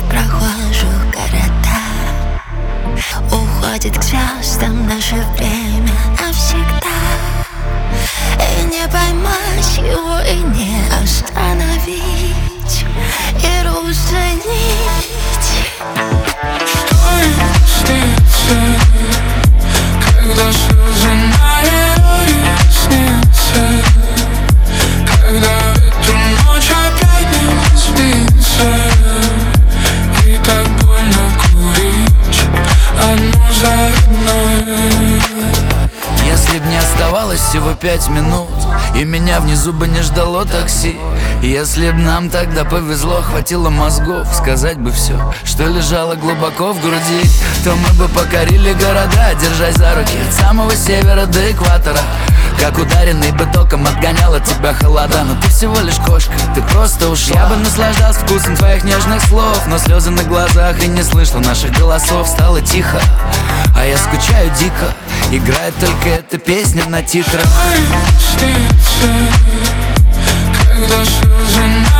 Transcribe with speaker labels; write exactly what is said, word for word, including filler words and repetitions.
Speaker 1: прохожих города. Уходит к звездам наше время навсегда. И не поймать его, и не остановить, и расценить.
Speaker 2: Что ему снится, когда слезы мои снится, когда эту ночь опять не снится, и так больно курить одну за одной.
Speaker 3: Если б не оставалось всего пять минут, и меня внизу бы не ждало такси, если б нам тогда повезло, хватило мозгов сказать бы все, что лежало глубоко в груди, то мы бы покорили города, держась за руки от самого севера до экватора. Как ударенный бы током отгонял от тебя холода. Но ты всего лишь кошка, ты просто ушла. Я бы наслаждался вкусом твоих нежных слов, но слезы на глазах и не слышно наших голосов. Стало тихо, а я скучаю дико. Играет только эта песня на титрах.
Speaker 2: Снится, когда слезы